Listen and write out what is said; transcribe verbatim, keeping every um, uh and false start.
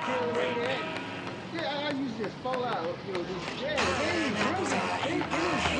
peel away that. Yeah, I used to just fall out. You know, just, yeah, they ain't drilling. They, they don't